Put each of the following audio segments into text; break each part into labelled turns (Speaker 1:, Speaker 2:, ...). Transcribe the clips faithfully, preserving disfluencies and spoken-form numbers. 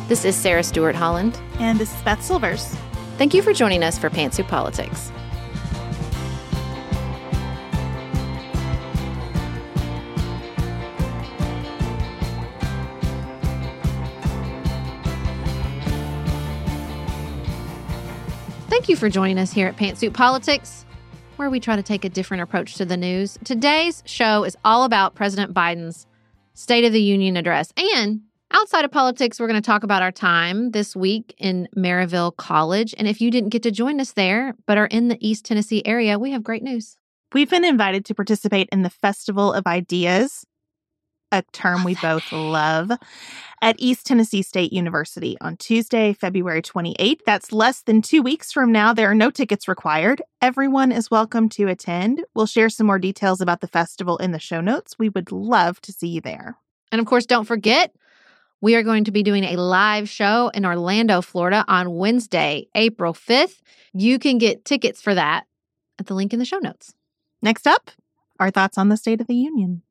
Speaker 1: This is Sarah Stewart Holland.
Speaker 2: And this is Beth Silvers.
Speaker 1: Thank you for joining us for Pantsuit Politics. Thank you for joining us here at Pantsuit Politics, where we try to take a different approach to the news. Today's show is all about President Biden's State of the Union address. And outside of politics, we're going to talk about our time this week in Maryville College. And if you didn't get to join us there, but are in the East Tennessee area, we have great news.
Speaker 2: We've been invited to participate in the Festival of Ideas, a term we both love, at East Tennessee State University on Tuesday, February twenty-eighth. That's less than two weeks from now. There are no tickets required. Everyone is welcome to attend. We'll share some more details about the festival in the show notes. We would love to see you there.
Speaker 1: And of course, don't forget, we are going to be doing a live show in Orlando, Florida on Wednesday, April fifth. You can get tickets for that at the link in the show notes.
Speaker 2: Next up, our thoughts on the State of the Union.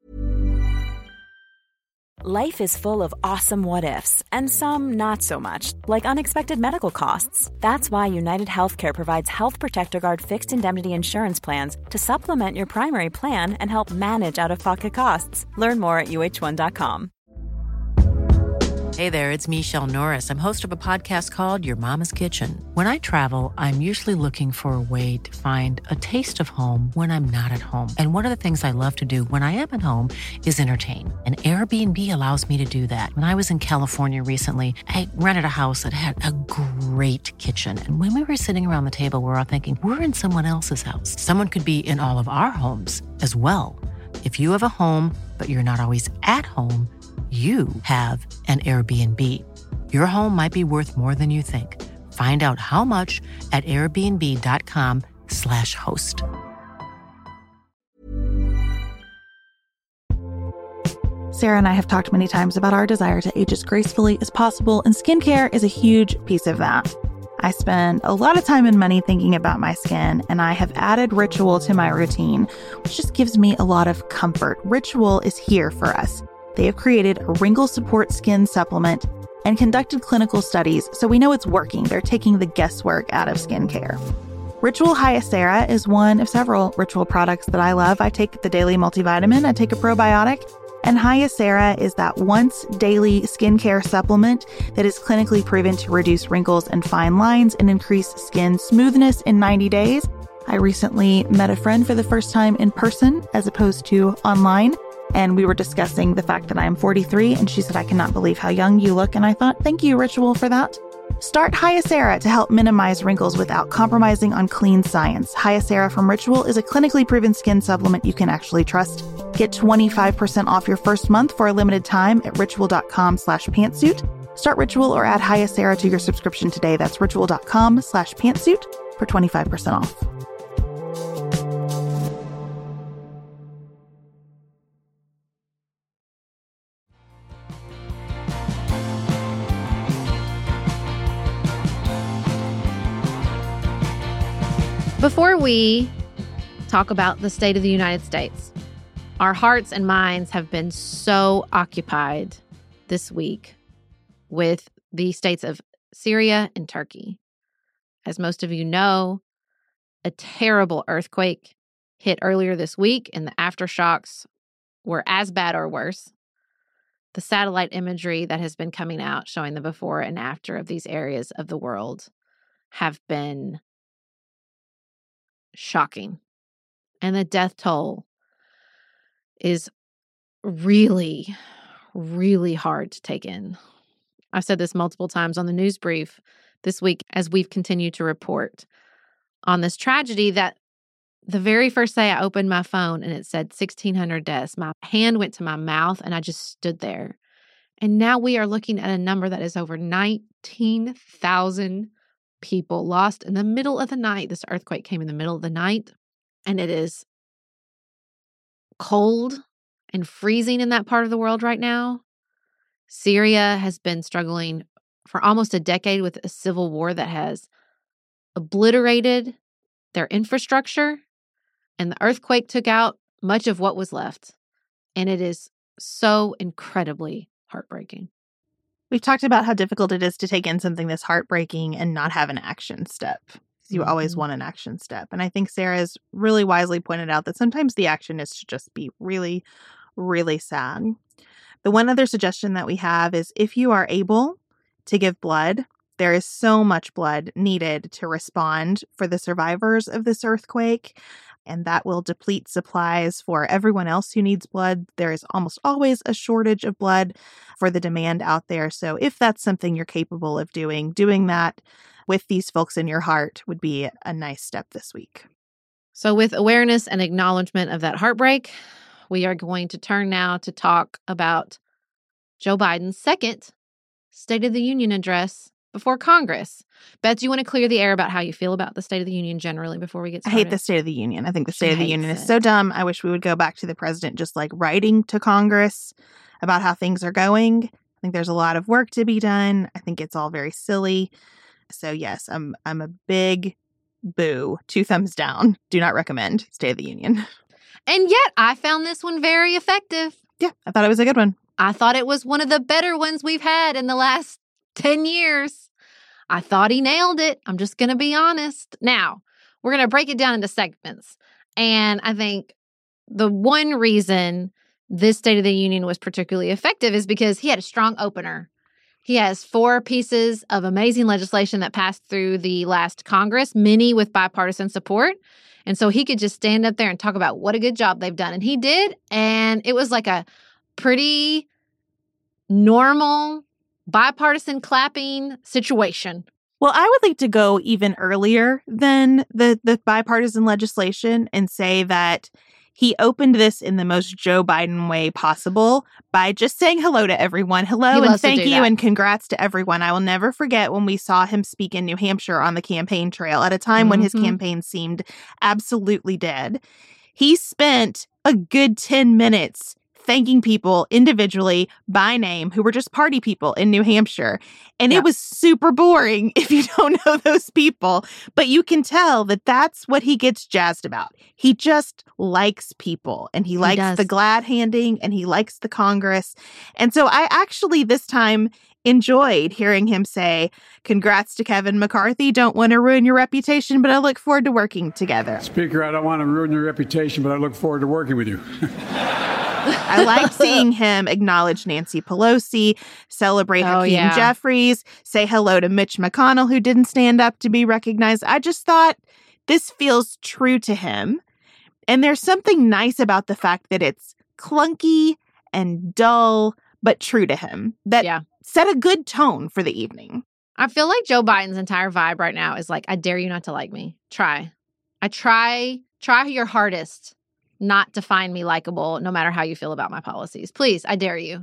Speaker 3: Life is full of awesome what-ifs, and some not so much, like unexpected medical costs. That's why United Healthcare provides Health Protector Guard fixed indemnity insurance plans to supplement your primary plan and help manage out-of-pocket costs. Learn more at U H one dot com.
Speaker 4: Hey there, it's Michelle Norris. I'm host of a podcast called Your Mama's Kitchen. When I travel, I'm usually looking for a way to find a taste of home when I'm not at home. And one of the things I love to do when I am at home is entertain. And Airbnb allows me to do that. When I was in California recently, I rented a house that had a great kitchen. And when we were sitting around the table, we were all thinking, we're in someone else's house. Someone could be in all of our homes as well. If you have a home, but you're not always at home, you have an Airbnb. Your home might be worth more than you think. Find out how much at airbnb.com slash host.
Speaker 2: Sarah and I have talked many times about our desire to age as gracefully as possible, and skincare is a huge piece of that. I spend a lot of time and money thinking about my skin, and I have added Ritual to my routine, which just gives me a lot of comfort. Ritual is here for us. They have created a wrinkle support skin supplement and conducted clinical studies, so we know it's working. They're taking the guesswork out of skincare. Ritual Hyacera is one of several Ritual products that I love. I take the daily multivitamin, I take a probiotic, and Hyacera is that once daily skincare supplement that is clinically proven to reduce wrinkles and fine lines and increase skin smoothness in ninety days. I recently met a friend for the first time in person as opposed to online. And we were discussing the fact that I am forty-three, and she said, I cannot believe how young you look. And I thought, thank you, Ritual, for that. Start Hyacera to help minimize wrinkles without compromising on clean science. Hyacera from Ritual is a clinically proven skin supplement you can actually trust. Get twenty-five percent off your first month for a limited time at ritual.com slash pantsuit. Start Ritual or add Hyacera to your subscription today. That's ritual.com slash pantsuit for twenty-five percent off.
Speaker 1: Before we talk about the state of the United States, our hearts and minds have been so occupied this week with the states of Syria and Turkey. As most of you know, a terrible earthquake hit earlier this week, and the aftershocks were as bad or worse. The satellite imagery that has been coming out showing the before and after of these areas of the world have been shocking. And the death toll is really, really hard to take in. I've said this multiple times on the news brief this week as we've continued to report on this tragedy that the very first day I opened my phone and it said sixteen hundred deaths, my hand went to my mouth and I just stood there. And now we are looking at a number that is over nineteen thousand people lost in the middle of the night. This earthquake came in the middle of the night, and it is cold and freezing in that part of the world right now. Syria has been struggling for almost a decade with a civil war that has obliterated their infrastructure, and the earthquake took out much of what was left. And it is so incredibly heartbreaking.
Speaker 2: We've talked about how difficult it is to take in something this heartbreaking and not have an action step. You mm-hmm. always want an action step. And I think Sarah's really wisely pointed out that sometimes the action is to just be really, really sad. The one other suggestion that we have is if you are able to give blood, there is so much blood needed to respond for the survivors of this earthquake, and that will deplete supplies for everyone else who needs blood. There is almost always a shortage of blood for the demand out there. So if that's something you're capable of doing, doing that with these folks in your heart would be a nice step this week.
Speaker 1: So with awareness and acknowledgement of that heartbreak, we are going to turn now to talk about Joe Biden's second State of the Union address before Congress. Beth, do you want to clear the air about how you feel about the State of the Union generally before we get started?
Speaker 2: I hate the State of the Union. I think the State
Speaker 1: She
Speaker 2: of the
Speaker 1: hates
Speaker 2: Union
Speaker 1: it.
Speaker 2: is so dumb. I wish we would go back to the president just like writing to Congress about how things are going. I think there's a lot of work to be done. I think it's all very silly. So yes, I'm I'm a big boo. Two thumbs down. Do not recommend State of the Union.
Speaker 1: And yet I found this one very effective.
Speaker 2: Yeah, I thought it was a good one.
Speaker 1: I thought it was one of the better ones we've had in the last ten years. I thought he nailed it. I'm just going to be honest. Now, we're going to break it down into segments. And I think the one reason this State of the Union was particularly effective is because he had a strong opener. He has four pieces of amazing legislation that passed through the last Congress, many with bipartisan support. And so he could just stand up there and talk about what a good job they've done. And he did. And it was like a pretty normal bipartisan clapping situation.
Speaker 2: Well, I would like to go even earlier than the, the bipartisan legislation and say that he opened this in the most Joe Biden way possible by just saying hello to everyone. Hello and thank you and congrats to everyone. I will never forget when we saw him speak in New Hampshire on the campaign trail at a time mm-hmm. when his campaign seemed absolutely dead. He spent a good ten minutes thanking people individually by name who were just party people in New Hampshire. And yeah. It was super boring if you don't know those people. But you can tell that that's what he gets jazzed about. He just likes people and he, he likes does. the glad handing and he likes the Congress. And so I actually this time enjoyed hearing him say, congrats to Kevin McCarthy. Don't want to ruin your reputation, but I look forward to working together.
Speaker 5: Speaker, I don't want to ruin your reputation, but I look forward to working with you.
Speaker 2: I liked seeing him acknowledge Nancy Pelosi, celebrate
Speaker 1: oh,
Speaker 2: Hakeem
Speaker 1: yeah.
Speaker 2: Jeffries, say hello to Mitch McConnell, who didn't stand up to be recognized. I just thought this feels true to him. And there's something nice about the fact that it's clunky and dull, but true to him. That yeah. set a good tone for the evening.
Speaker 1: I feel like Joe Biden's entire vibe right now is like, I dare you not to like me. Try. I try, try your hardest not to find me likable, no matter how you feel about my policies. Please, I dare you.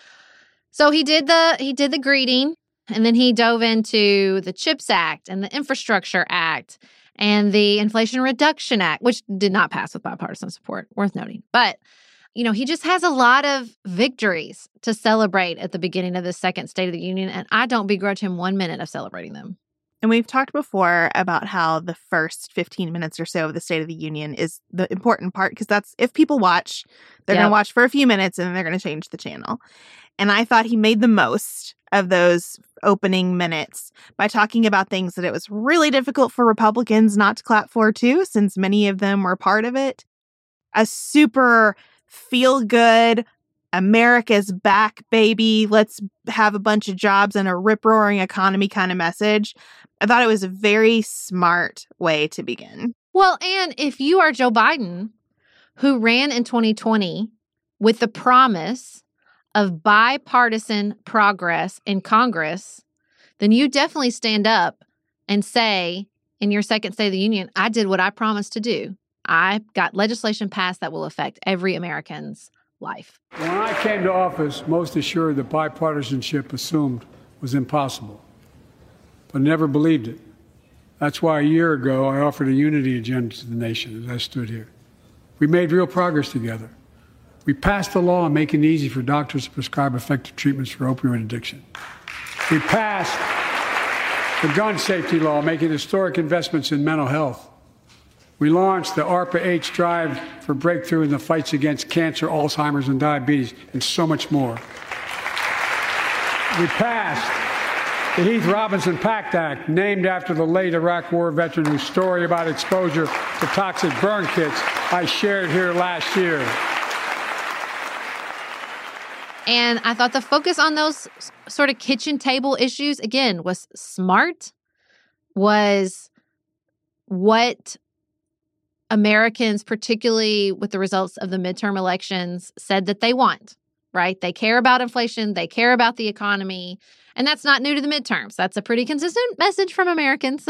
Speaker 1: So he did the he did the greeting, and then he dove into the CHIPS Act and the Infrastructure Act and the Inflation Reduction Act, which did not pass with bipartisan support, worth noting. But, you know, he just has a lot of victories to celebrate at the beginning of the second State of the Union, and I don't begrudge him one minute of celebrating them.
Speaker 2: And we've talked before about how the first fifteen minutes or so of the State of the Union is the important part, because that's if people watch, they're yep. going to watch for a few minutes and then they're going to change the channel. And I thought he made the most of those opening minutes by talking about things that it was really difficult for Republicans not to clap for, too, since many of them were part of it. A super feel-good, America's back, baby, let's have a bunch of jobs and a rip-roaring economy kind of message. I thought it was a very smart way to begin.
Speaker 1: Well, and if you are Joe Biden, who ran in twenty twenty with the promise of bipartisan progress in Congress, then you definitely stand up and say in your second State of the Union, I did what I promised to do. I got legislation passed that will affect every American's life.
Speaker 5: When I came to office, most assured that bipartisanship assumed was impossible, but never believed it. That's why a year ago I offered a unity agenda to the nation as I stood here. We made real progress together. We passed a law making it easy for doctors to prescribe effective treatments for opioid addiction. We passed the gun safety law, making historic investments in mental health. We launched the ARPA-H drive for breakthrough in the fights against cancer, Alzheimer's, and diabetes, and so much more. we passed the Heath Robinson PACT Act, named after the late Iraq War veteran whose story about exposure to toxic burn kits I shared here last year.
Speaker 1: And I thought the focus on those sort of kitchen table issues, again, was smart, was what Americans, particularly with the results of the midterm elections, said that they want, right? They care about inflation. They care about the economy. And that's not new to the midterms. That's a pretty consistent message from Americans.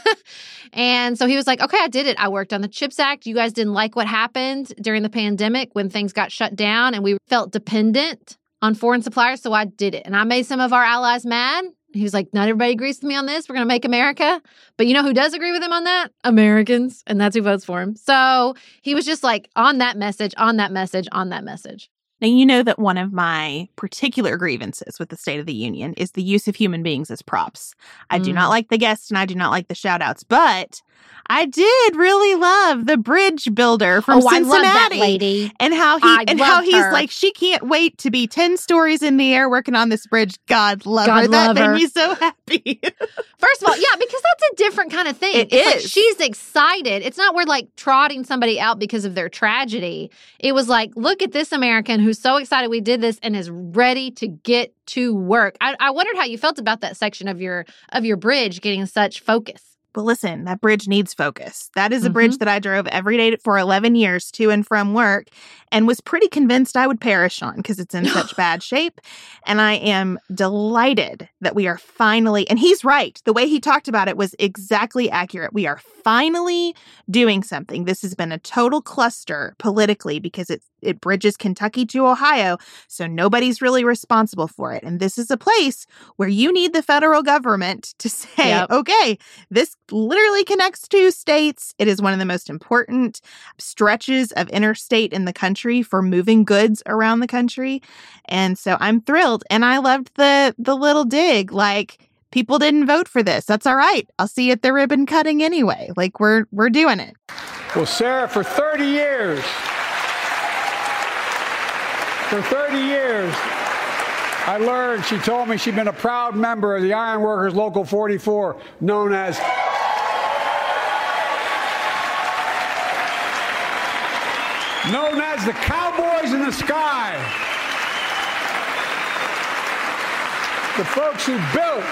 Speaker 1: And so he was like, okay, I did it. I worked on the CHIPS Act. You guys didn't like what happened during the pandemic when things got shut down and we felt dependent on foreign suppliers. So I did it. And I made some of our allies mad. He was like, not everybody agrees with me on this. We're going to make America. But you know who does agree with him on that? Americans. And that's who votes for him. So he was just like on that message, on that message, on that message.
Speaker 2: Now, you know that one of my particular grievances with the State of the Union is the use of human beings as props. I mm. do not like the guests and I do not like the shout outs, but I did really love the bridge builder from
Speaker 1: oh,
Speaker 2: Cincinnati.
Speaker 1: I love that lady.
Speaker 2: And how he
Speaker 1: I
Speaker 2: and how he's
Speaker 1: her.
Speaker 2: like, she can't wait to be ten stories in the air working on this bridge. God love
Speaker 1: God
Speaker 2: her.
Speaker 1: love
Speaker 2: that
Speaker 1: her.
Speaker 2: made me so happy.
Speaker 1: First of all, yeah, because that's a different kind of thing.
Speaker 2: It
Speaker 1: it's
Speaker 2: is.
Speaker 1: Like she's excited. It's not we're like trotting somebody out because of their tragedy. It was like, look at this American who's so excited we did this and is ready to get to work. I, I wondered how you felt about that section of your of your bridge getting such focus.
Speaker 2: But listen, that bridge needs focus. That is a mm-hmm. bridge that I drove every day for eleven years to and from work and was pretty convinced I would perish on because it's in such bad shape. And I am delighted that we are finally, and he's right. The way he talked about it was exactly accurate. We are finally doing something. This has been a total cluster politically because it, it bridges Kentucky to Ohio, so nobody's really responsible for it. And this is a place where you need the federal government to say, yep. okay, this literally connects two states. It is one of the most important stretches of interstate in the country for moving goods around the country. And so I'm thrilled. And I loved the the little dig, like, people didn't vote for this. That's all right. I'll see you at the ribbon cutting anyway. Like, we're we're doing it.
Speaker 5: Well, Sarah, for thirty years, for thirty years, I learned, she told me she'd been a proud member of the Iron Workers Local forty-four, known as known as the Cowboys in the Sky. The folks who built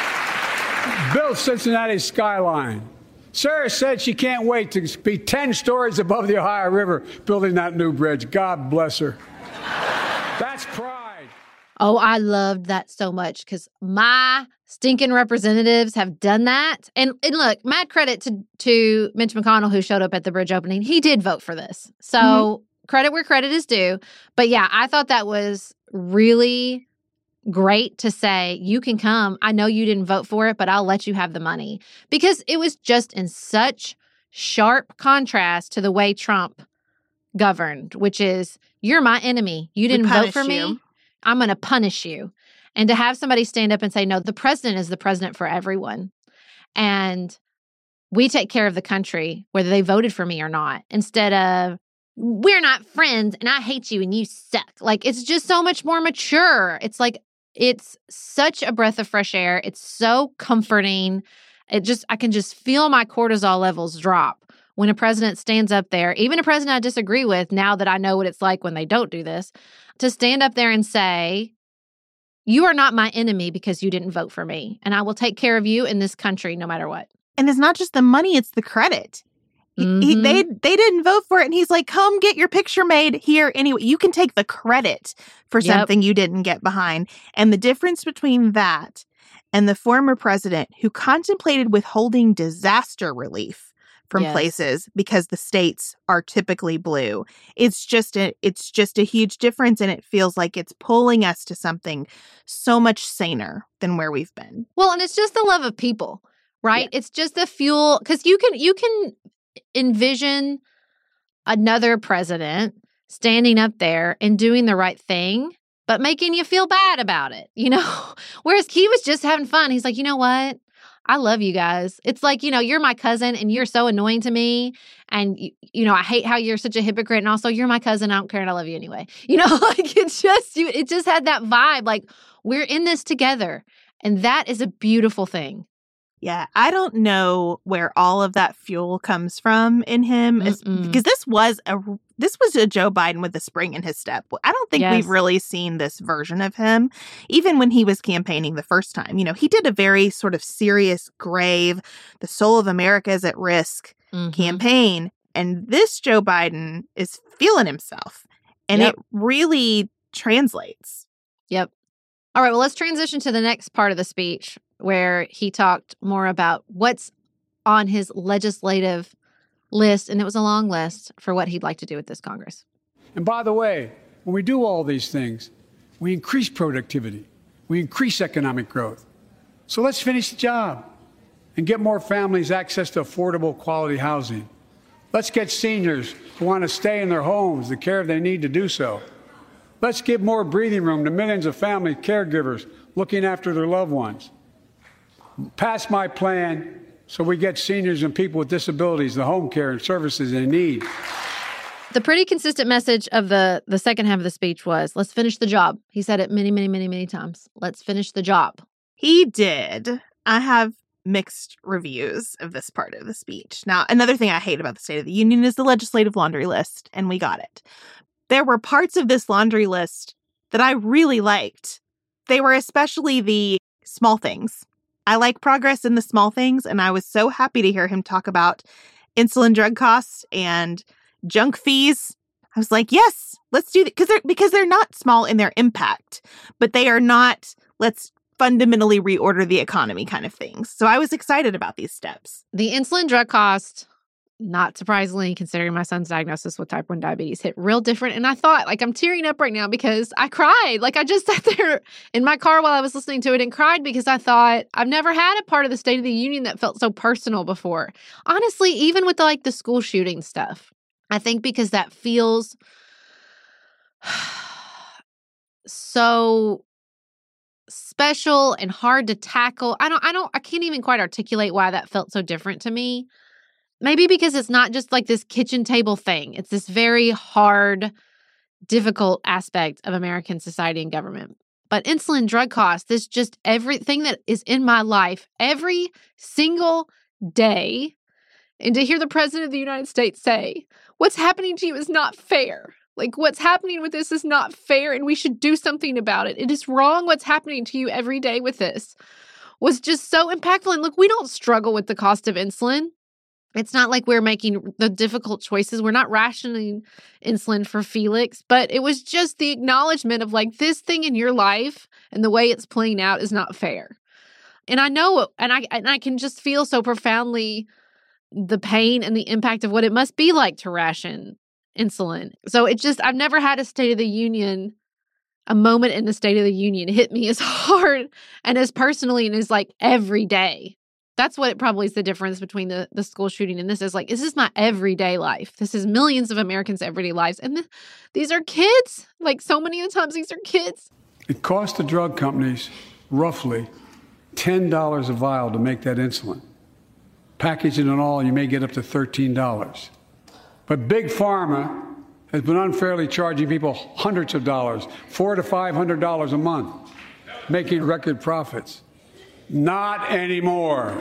Speaker 5: built Cincinnati's skyline. Sarah said she can't wait to be ten stories above the Ohio River building that new bridge. God bless her. That's pride.
Speaker 1: Oh, I loved that so much because my stinking representatives have done that. And, and look, mad credit to, to Mitch McConnell, who showed up at the bridge opening. He did vote for this. So mm-hmm. credit where credit is due. But yeah, I thought that was really great to say, you can come. I know you didn't vote for it, but I'll let you have the money. Because it was just in such sharp contrast to the way Trump governed, which is, you're my enemy. You didn't vote for me. You. I'm going to punish you. And to have somebody stand up and say, no, the president is the president for everyone. And we take care of the country, whether they voted for me or not, instead of, we're not friends and I hate you and you suck. Like, it's just so much more mature. It's like, it's such a breath of fresh air. It's so comforting. It just, I can just feel my cortisol levels drop when a president stands up there, even a president I disagree with, now that I know what it's like when they don't do this, to stand up there and say, you are not my enemy because you didn't vote for me, and I will take care of you in this country no matter what.
Speaker 2: And it's not just the money, it's the credit. Mm-hmm. He, they they didn't vote for it, and he's like, come get your picture made here anyway. You can take the credit for yep. something you didn't get behind. And the difference between that and the former president who contemplated withholding disaster relief from yes. places because the states are typically blue. It's just a it's just a huge difference, and it feels like it's pulling us to something so much saner than where we've been.
Speaker 1: Well, and it's just the love of people, right? Yeah. It's just the fuel, because you can you can envision another president standing up there and doing the right thing, but making you feel bad about it, you know? Whereas he was just having fun. He's like, you know what? I love you guys. It's like, you know, you're my cousin and you're so annoying to me. And, you, you know, I hate how you're such a hypocrite. And also, you're my cousin. I don't care and I love you anyway. You know, like it's just, you, it just had that vibe. Like, we're in this together. And that is a beautiful thing.
Speaker 2: Yeah, I don't know where all of that fuel comes from in him, as, because this was a this was a Joe Biden with a spring in his step. I don't think
Speaker 1: Yes.
Speaker 2: we've really seen this version of him, even when he was campaigning the first time. You know, he did a very sort of serious, grave, the soul of America is at risk
Speaker 1: Mhm.
Speaker 2: campaign, and this Joe Biden is feeling himself, and
Speaker 1: Yep.
Speaker 2: it really translates.
Speaker 1: Yep. All right, well, let's transition to the next part of the speech where he talked more about what's on his legislative list, and it was a long list for what he'd like to do with this Congress.
Speaker 5: And by the way, when we do all these things, we increase productivity, we increase economic growth. So let's finish the job and get more families access to affordable, quality housing. Let's get seniors who want to stay in their homes the care they need to do so. Let's give more breathing room to millions of family caregivers looking after their loved ones. Pass my plan so we get seniors and people with disabilities the home care and services they need.
Speaker 1: The pretty consistent message of the, the second half of the speech was, let's finish the job. He said it many, many, many, many times. Let's finish the job.
Speaker 2: He did. I have mixed reviews of this part of the speech. Now, another thing I hate about the State of the Union is the legislative laundry list, and we got it. There were parts of this laundry list that I really liked. They were especially the small things. I like progress in the small things, and I was so happy to hear him talk about insulin drug costs and junk fees. I was like, yes, let's do that, because they're because they're not small in their impact, but they are not, let's fundamentally reorder the economy kind of things. So I was excited about these steps.
Speaker 1: The insulin drug cost, not surprisingly, considering my son's diagnosis with type one diabetes, hit real different. And I thought, like, I'm tearing up right now because I cried. Like, I just sat there in my car while I was listening to it and cried because I thought, I've never had a part of the State of the Union that felt so personal before. Honestly, even with the, like the school shooting stuff, I think because that feels so special and hard to tackle. I don't, I don't, I can't even quite articulate why that felt so different to me. Maybe because it's not just like this kitchen table thing. It's this very hard, difficult aspect of American society and government. But insulin drug costs, this just everything that is in my life every single day. And to hear the President of the United States say, what's happening to you is not fair. Like, what's happening with this is not fair, and we should do something about it. It is wrong what's happening to you every day with this. Was just so impactful. And look, we don't struggle with the cost of insulin. It's not like we're making the difficult choices. We're not rationing insulin for Felix, but it was just the acknowledgement of like, this thing in your life and the way it's playing out is not fair. And I know, and I and I can just feel so profoundly the pain and the impact of what it must be like to ration insulin. So it just, I've never had a State of the Union, a moment in the State of the Union hit me as hard and as personally and as like every day. That's what it probably is the difference between the, the school shooting and this is like, this is my everyday life. This is millions of Americans' everyday lives. And th- these are kids. Like so many of the times, these are kids.
Speaker 5: It costs the drug companies roughly ten dollars a vial to make that insulin. Packaging and all, you may get up to thirteen dollars. But Big Pharma has been unfairly charging people hundreds of dollars, four to five hundred dollars a month, making record profits. Not anymore.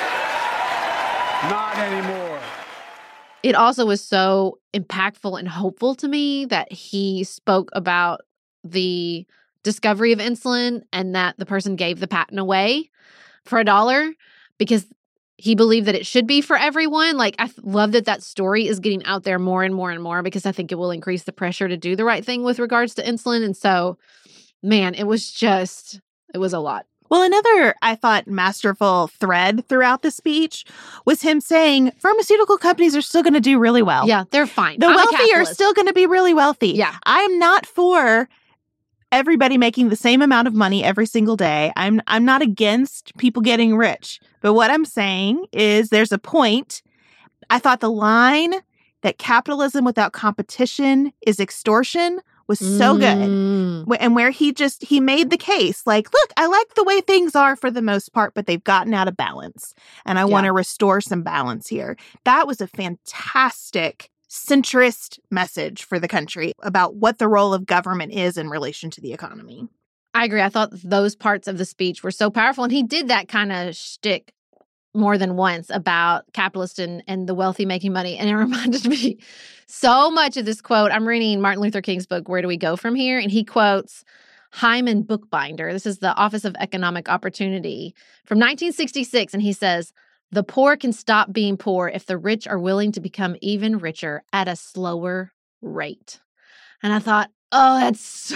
Speaker 5: Not anymore.
Speaker 1: It also was so impactful and hopeful to me that he spoke about the discovery of insulin and that the person gave the patent away for a dollar because he believed that it should be for everyone. Like, I love that that story is getting out there more and more and more because I think it will increase the pressure to do the right thing with regards to insulin. And so, man, it was just, it was a lot.
Speaker 2: Well, another, I thought, masterful thread throughout the speech was him saying pharmaceutical companies are still going to do really well.
Speaker 1: Yeah, they're fine.
Speaker 2: The
Speaker 1: I'm a
Speaker 2: wealthy are
Speaker 1: capitalist.
Speaker 2: still going to be really wealthy.
Speaker 1: Yeah.
Speaker 2: I'm not for everybody making the same amount of money every single day. I'm I'm not against people getting rich. But what I'm saying is there's a point. I thought the line that capitalism without competition is extortion was so
Speaker 1: Mm.
Speaker 2: good. And where he just, he made the case like, look, I like the way things are for the most part, but they've gotten out of balance. And I
Speaker 1: Yeah.
Speaker 2: want to restore some balance here. That was a fantastic centrist message for the country about what the role of government is in relation to the economy.
Speaker 1: I agree. I thought those parts of the speech were so powerful. And he did that kind of shtick more than once about capitalists and, and the wealthy making money. And it reminded me so much of this quote. I'm reading Martin Luther King's book, Where Do We Go From Here? And he quotes Hyman Bookbinder. This is the Office of Economic Opportunity from nineteen sixty-six. And he says, the poor can stop being poor if the rich are willing to become even richer at a slower rate. And I thought, oh, that's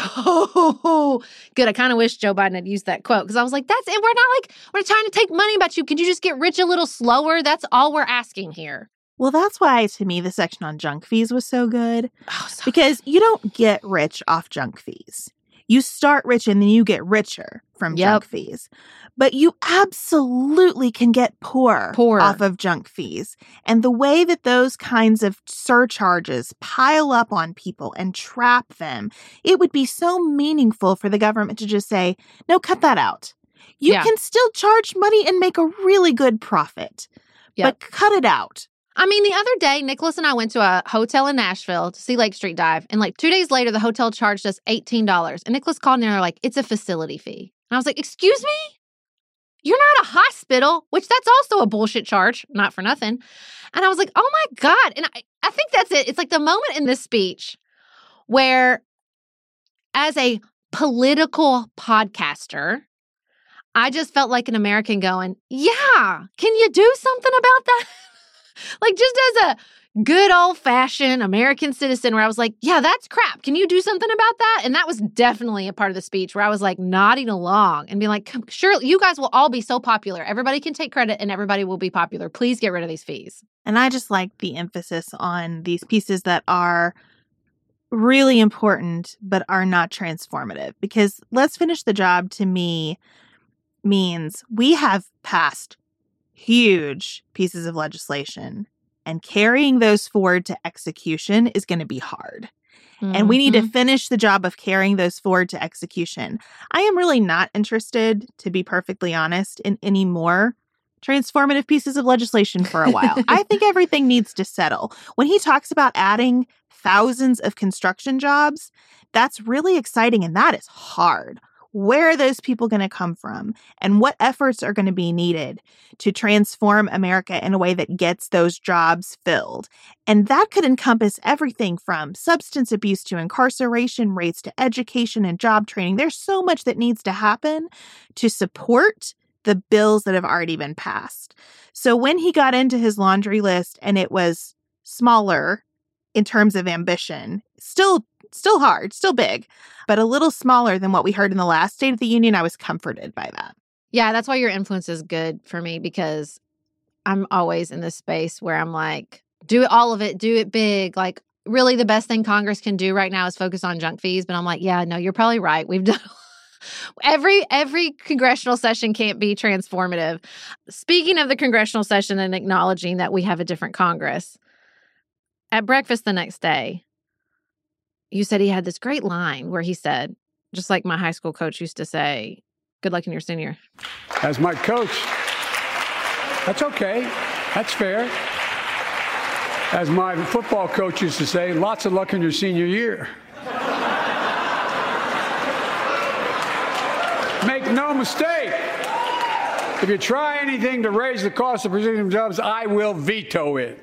Speaker 1: so good. I kind of wish Joe Biden had used that quote because I was like, that's it. We're not like, we're trying to take money about you. Could you just get rich a little slower? That's all we're asking here.
Speaker 2: Well, that's why, to me, the section on junk fees was so good.
Speaker 1: Oh, so
Speaker 2: because you don't get rich off junk fees. You start rich and then you get richer from
Speaker 1: Yep.
Speaker 2: junk fees. But you absolutely can get poor,
Speaker 1: Poor.
Speaker 2: off of junk fees. And the way that those kinds of surcharges pile up on people and trap them, it would be so meaningful for the government to just say, no, cut that out. You
Speaker 1: Yeah.
Speaker 2: can still charge money and make a really good profit,
Speaker 1: Yep.
Speaker 2: but cut it out.
Speaker 1: I mean, the other day, Nicholas and I went to a hotel in Nashville to see Lake Street Dive. And like two days later, the hotel charged us eighteen dollars. And Nicholas called and they're like, it's a facility fee. And I was like, excuse me? You're not a hospital, which that's also a bullshit charge, not for nothing. And I was like, oh my God. And I, I think that's it. It's like the moment in this speech where, as a political podcaster, I just felt like an American going, yeah, can you do something about that? Like just as a good old-fashioned American citizen where I was like, yeah, that's crap. Can you do something about that? And that was definitely a part of the speech where I was like nodding along and being like, sure, you guys will all be so popular. Everybody can take credit and everybody will be popular. Please get rid of these fees.
Speaker 2: And I just like the emphasis on these pieces that are really important but are not transformative. Because let's finish the job, to me, means we have passed huge pieces of legislation, and carrying those forward to execution is going to be hard. And we need to finish the job of carrying those forward to execution. I am really not interested, to be perfectly honest, in any more transformative pieces of legislation for a while. I think everything needs to settle. When he talks about adding thousands of construction jobs, that's really exciting, and that is hard. Where are those people going to come from? And what efforts are going to be needed to transform America in a way that gets those jobs filled? And that could encompass everything from substance abuse to incarceration rates to education and job training. There's so much that needs to happen to support the bills that have already been passed. So when he got into his laundry list and it was smaller in terms of ambition, still Still hard, still big, but a little smaller than what we heard in the last State of the Union. I was comforted by that.
Speaker 1: Yeah, that's why your influence is good for me because I'm always in this space where I'm like, do it, all of it, do it big. Like, really the best thing Congress can do right now is focus on junk fees. But I'm like, yeah, no, you're probably right. We've done every every congressional session can't be transformative. Speaking of the congressional session and acknowledging that we have a different Congress, at breakfast the next day, you said he had this great line where he said, just like my high school coach used to say, good luck in your senior.
Speaker 5: As my coach, that's okay. That's fair. As my football coach used to say, lots of luck in your senior year. Make no mistake. If you try anything to raise the cost of precision jobs, I will veto it.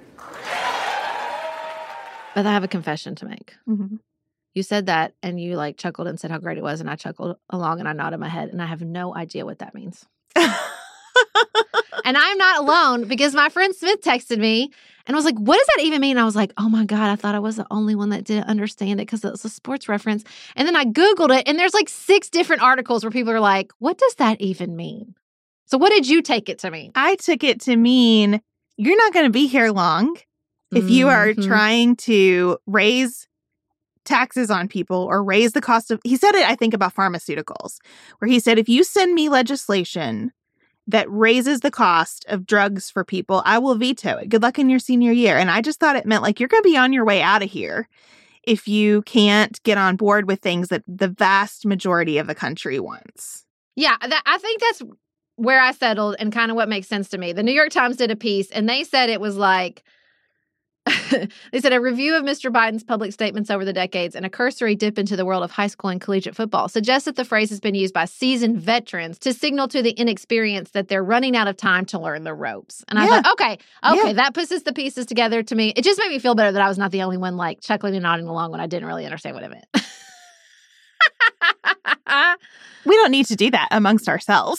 Speaker 1: But I have a confession to make.
Speaker 2: Mm-hmm.
Speaker 1: You said that and you like chuckled and said how great it was. And I chuckled along and I nodded my head and I have no idea what that means. And I'm not alone because my friend Smith texted me and was like, what does that even mean? And I was like, oh my God, I thought I was the only one that didn't understand it because it was a sports reference. And then I Googled it and there's like six different articles where people are like, what does that even mean? So what did you take it to mean?
Speaker 2: I took it to mean you're not going to be here long if you are
Speaker 1: Mhm.
Speaker 2: trying to raise taxes on people or raise the cost of, he said it, I think, about pharmaceuticals, where he said, if you send me legislation that raises the cost of drugs for people, I will veto it. Good luck in your senior year. And I just thought it meant like, you're going to be on your way out of here if you can't get on board with things that the vast majority of the country wants.
Speaker 1: Yeah, that, I think that's where I settled and kind of what makes sense to me. The New York Times did a piece, and they said it was like, they said a review of Mister Biden's public statements over the decades and a cursory dip into the world of high school and collegiate football suggests that the phrase has been used by seasoned veterans to signal to the inexperienced that they're running out of time to learn the ropes. And I
Speaker 2: Yeah.
Speaker 1: thought, okay, okay,
Speaker 2: Yeah.
Speaker 1: that puts the pieces together to me. It just made me feel better that I was not the only one like chuckling and nodding along when I didn't really understand what it meant.
Speaker 2: We don't need to do that amongst ourselves.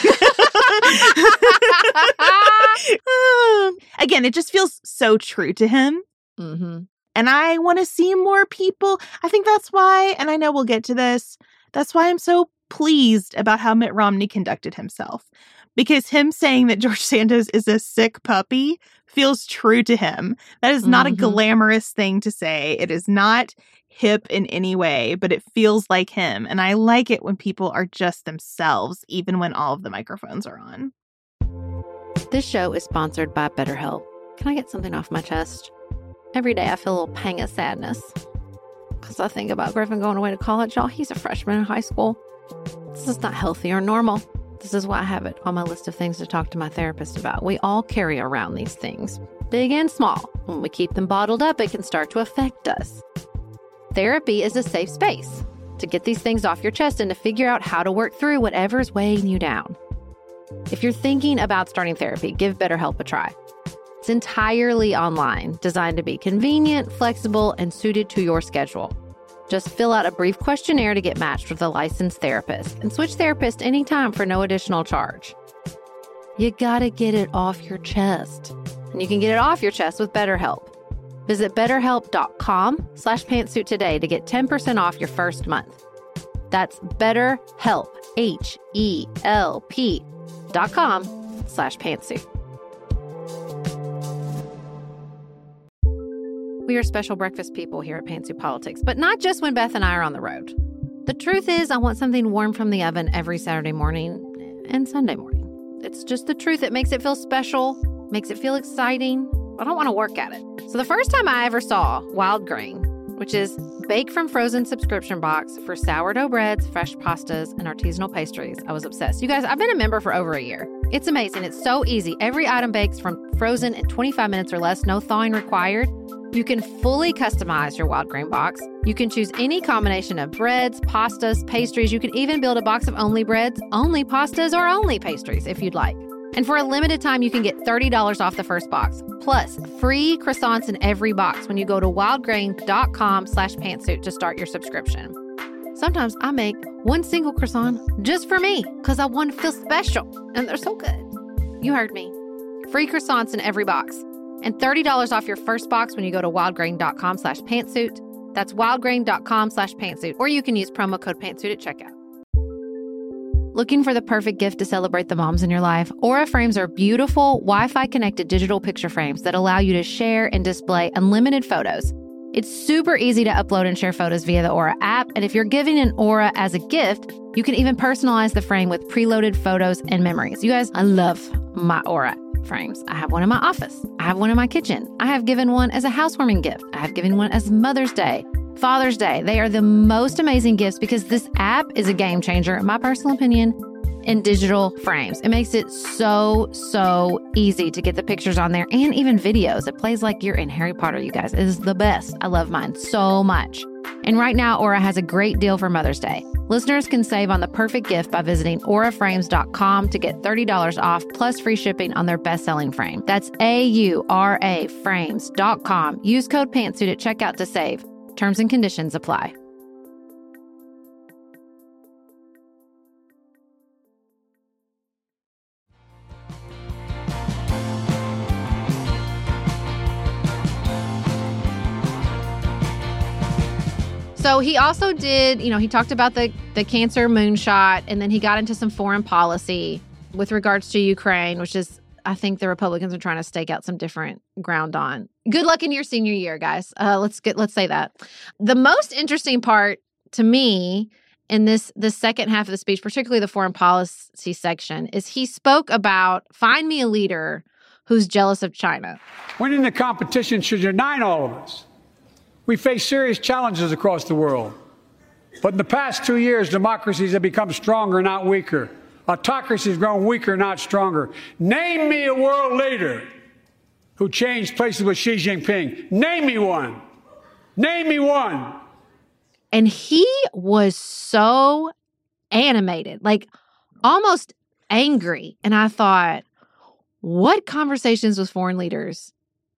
Speaker 2: Again, it just feels so true to him.
Speaker 1: Mm-hmm.
Speaker 2: And I want to see more people. I think that's why, and I know we'll get to this, that's why I'm so pleased about how Mitt Romney conducted himself. Because him saying that George Santos is a sick puppy feels true to him. That is not
Speaker 1: Mhm.
Speaker 2: a glamorous thing to say. It is not hip in any way, but it feels like him. And I like it when people are just themselves, even when all of the microphones are on.
Speaker 1: This show is sponsored by BetterHelp. Can I get something off my chest? Every day I feel a little pang of sadness because I think about Griffin going away to college. Y'all, he's a freshman in high school. This is not healthy or normal. This is why I have it on my list of things to talk to my therapist about. We all carry around these things, big and small. When we keep them bottled up, it can start to affect us. Therapy is a safe space to get these things off your chest and to figure out how to work through whatever's weighing you down. If you're thinking about starting therapy, give BetterHelp a try. It's entirely online, designed to be convenient, flexible, and suited to your schedule. Just fill out a brief questionnaire to get matched with a licensed therapist and switch therapist anytime for no additional charge. You gotta get it off your chest. And you can get it off your chest with BetterHelp. Visit betterhelp.com slash pantsuit today to get ten percent off your first month. That's BetterHelp, H E L P dot com slash pantsuit. We are special breakfast people here at Pantsuit Politics, but not just when Beth and I are on the road. The truth is, I want something warm from the oven every Saturday morning and Sunday morning. It's just the truth. It makes it feel special, makes it feel exciting. I don't want to work at it. So the first time I ever saw Wild Grain, which is bake from frozen subscription box for sourdough breads, fresh pastas, and artisanal pastries, I was obsessed. You guys, I've been a member for over a year. It's amazing. It's so easy. Every item bakes from frozen in twenty-five minutes or less, no thawing required. You can fully customize your Wild Grain box. You can choose any combination of breads, pastas, pastries. You can even build a box of only breads, only pastas, or only pastries if you'd like. And for a limited time, you can get thirty dollars off the first box, plus free croissants in every box when you go to wildgrain.com slash pantsuit to start your subscription. Sometimes I make one single croissant just for me because I want to feel special, and they're so good. You heard me. Free croissants in every box. And thirty dollars off your first box when you go to wildgrain.com slash pantsuit. That's wildgrain.com slash pantsuit. Or you can use promo code pantsuit at checkout. Looking for the perfect gift to celebrate the moms in your life? Aura frames are beautiful, Wi-Fi connected digital picture frames that allow you to share and display unlimited photos. It's super easy to upload and share photos via the Aura app. And if you're giving an Aura as a gift, you can even personalize the frame with preloaded photos and memories. You guys, I love my Aura frames. I have one in my office. I have one in my kitchen. I have given one as a housewarming gift. I have given one as Mother's Day, Father's Day. They are the most amazing gifts because this app is a game changer, in my personal opinion, in digital frames. It makes it so, so easy to get the pictures on there and even videos. It plays like you're in Harry Potter, you guys. It is the best. I love mine so much. And right now, Aura has a great deal for Mother's Day. Listeners can save on the perfect gift by visiting aura frames dot com to get thirty dollars off plus free shipping on their best-selling frame. That's A U R A frames dot com. Use code pantsuit at checkout to save. Terms and conditions apply. So he also did, you know, he talked about the, the cancer moonshot, and then he got into some foreign policy with regards to Ukraine, which is, I think the Republicans are trying to stake out some different ground on. Good luck in your senior year, guys. Uh, let's get, let's say that. The most interesting part to me in this, this second half of the speech, particularly the foreign policy section, is he spoke about find me a leader who's jealous of China.
Speaker 5: Winning the competition should unite all of us. We face serious challenges across the world. But in the past two years, democracies have become stronger, not weaker. Autocracies have grown weaker, not stronger. Name me a world leader who changed places with Xi Jinping. Name me one. Name me one.
Speaker 1: And he was so animated, like almost angry. And I thought, what conversations with foreign leaders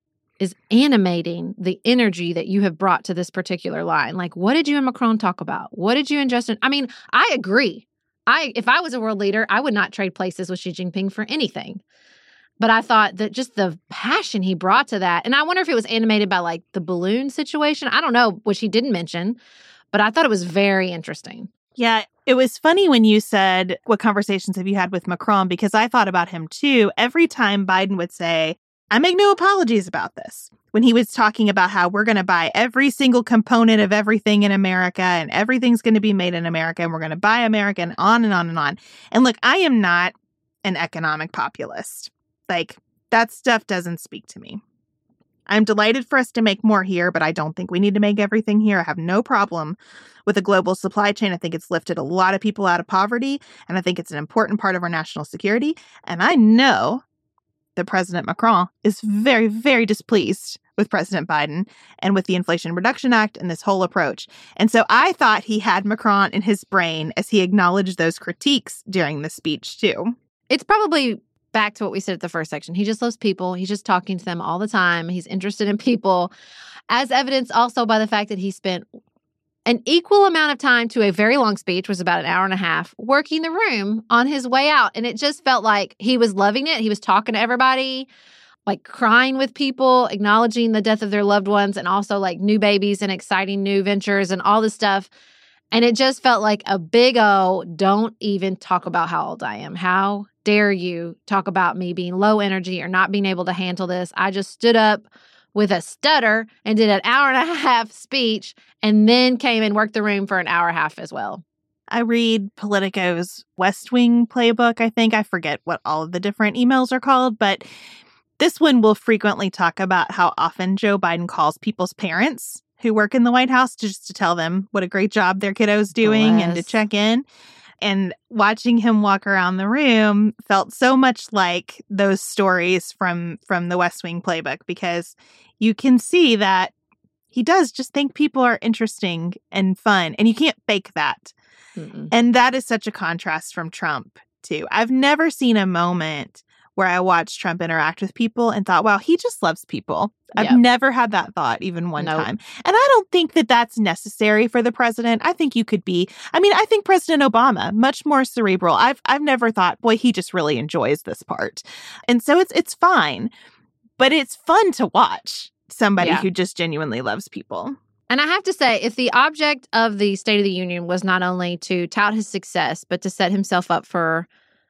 Speaker 1: is animating the energy that you have brought to this particular line? Like, what did you and Macron talk about? What did you and Justin? I mean, I agree. I, if I was a world leader, I would not trade places with Xi Jinping for anything. But I thought that just the passion he brought to that, and I wonder if it was animated by like the balloon situation. I don't know, which he didn't mention, but I thought it was very interesting.
Speaker 2: Yeah, it was funny when you said, what conversations have you had with Macron? Because I thought about him too. Every time Biden would say, I make no apologies about this. When he was talking about how we're going to buy every single component of everything in America and everything's going to be made in America and we're going to buy America and on and on and on. And look, I am not an economic populist. Like, that stuff doesn't speak to me. I'm delighted for us to make more here, but I don't think we need to make everything here. I have no problem with a global supply chain. I think it's lifted a lot of people out of poverty, and I think it's an important part of our national security. And I know that President Macron is very, very displeased with President Biden and with the Inflation Reduction Act and this whole approach. And so I thought he had Macron in his brain as he acknowledged those critiques during the speech, too.
Speaker 1: It's probably back to what we said at the first section. He just loves people. He's just talking to them all the time. He's interested in people, as evidenced also by the fact that he spent an equal amount of time to a very long speech, was about an hour and a half, working the room on his way out. And it just felt like he was loving it. He was talking to everybody, like crying with people, acknowledging the death of their loved ones, and also like new babies and exciting new ventures and all this stuff. And it just felt like a big O, don't even talk about how old I am. How dare you talk about me being low energy or not being able to handle this? I just stood up with a stutter and did an hour and a half speech and then came and worked the room for an hour and a half as well.
Speaker 2: I read Politico's West Wing playbook, I think. I forget what all of the different emails are called, but this one will frequently talk about how often Joe Biden calls people's parents who work in the White House to just to tell them what a great job their kiddo's doing
Speaker 1: Bless.
Speaker 2: and to check in. And watching him walk around the room felt so much like those stories from, from the West Wing playbook, because you can see that he does just think people are interesting and fun, and you can't fake that. Mm-mm. And that is such a contrast from Trump, too. I've never seen a moment where I watched Trump interact with people and thought, wow, he just loves people. I've
Speaker 1: yep.
Speaker 2: never had that thought even one
Speaker 1: nope.
Speaker 2: time. And I don't think that that's necessary for the president. I think you could be, I mean, I think President Obama, much more cerebral. I've I've never thought, boy, he just really enjoys this part. And so it's it's fine, but it's fun to watch somebody yeah. who just genuinely loves people.
Speaker 1: And I have to say, if the object of the State of the Union was not only to tout his success, but to set himself up for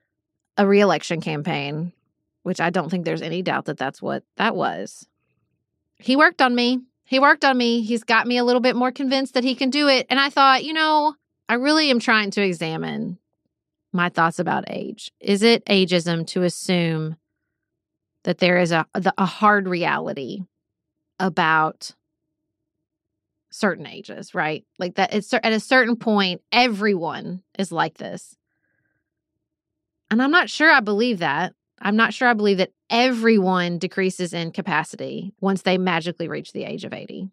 Speaker 1: a re-election campaign, which I don't think there's any doubt that that's what that was. He worked on me. He worked on me. He's got me a little bit more convinced that he can do it. And I thought, you know, I really am trying to examine my thoughts about age. Is it ageism to assume that there is a a hard reality about certain ages, right? Like that it's at a certain point, everyone is like this. And I'm not sure I believe that. I'm not sure I believe that everyone decreases in capacity once they magically reach the age of eighty.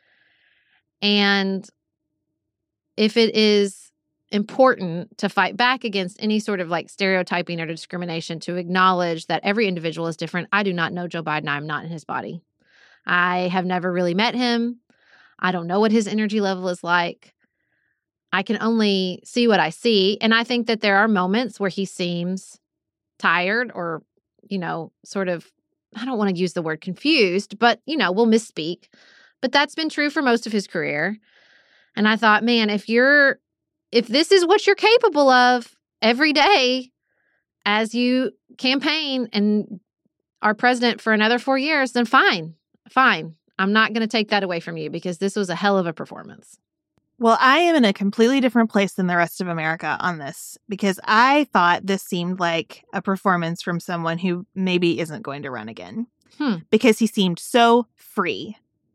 Speaker 1: And if it is important to fight back against any sort of like stereotyping or discrimination, to acknowledge that every individual is different. I do not know Joe Biden. I'm not in his body. I have never really met him. I don't know what his energy level is like. I can only see what I see. And I think that there are moments where he seems tired or, you know, sort of, I don't want to use the word confused, but, you know, we'll misspeak. But that's been true for most of his career. And I thought, man, if you're, if this is what you're capable of every day as you campaign and are president for another four years, then fine, fine. I'm not going to take that away from you, because this was a hell of a performance.
Speaker 2: Well, I am in a completely different place than the rest of America on this, because I thought this seemed like a performance from someone who maybe isn't going to run again, hmm. because he seemed so free